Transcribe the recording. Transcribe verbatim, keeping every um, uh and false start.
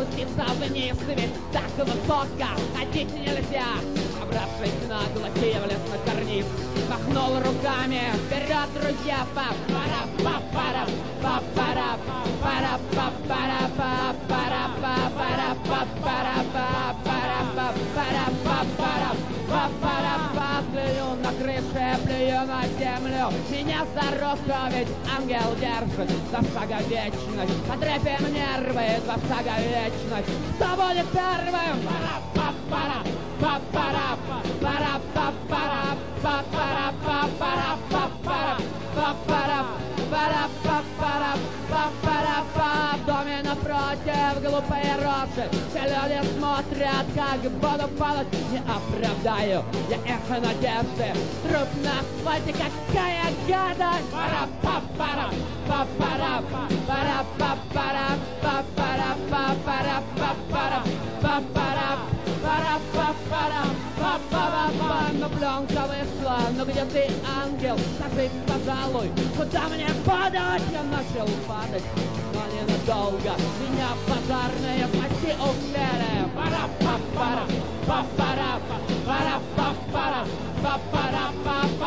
Спуститься вниз, ведь так высоко ходить нельзя. Забравшись на глаке, влез на карниз, махнул руками. Вперед, друзья! Па-пара-па-пара, па-пара, пара-па-пара, па-пара, па-пара, па-пара, па-пара, па-пара, па-пара, па-пара, па-плюю на крыше, плюю на землю. Меня за руку ведь ангел держит. За шага вечность, потрепим нервы. За шага вечность, кто будет первым? Пара-па-пара, па-пара, пара-па-пара, па-пара, па-пара, па-пара, па-пара, пара-па-пара, па-пара-па. В доме напротив глупые рожи. Все люди смотрят, как буду падать. Не оправдаю я эхо надежды. Труп на асфальте, какая гадость. Пара-па-пара, па-пара, пара-па-пара, па-пара, па-пара, па-пара, па-пара, пара-па-пара, па-па-па-па. Но пленка вышла, ну где ты, ангел? Скажи, пожалуй, куда мне падать? Я начал падать, но ненадолго. Меня пожарные почти успели. Пара-па-пара, па-пара, пара-па-пара, па-пара, па-пара.